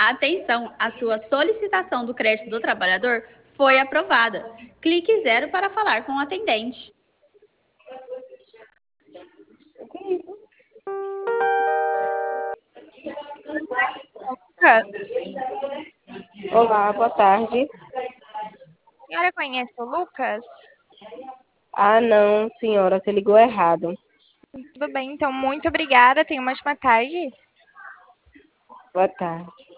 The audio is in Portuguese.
Atenção, a sua solicitação do crédito do trabalhador foi aprovada. Clique zero para falar com o atendente. Lucas, Olá, boa tarde. a senhora conhece o Lucas? Ah, não, senhora, você ligou errado. Tudo bem, então, muito obrigada. Tenha uma ótima tarde. Boa tarde.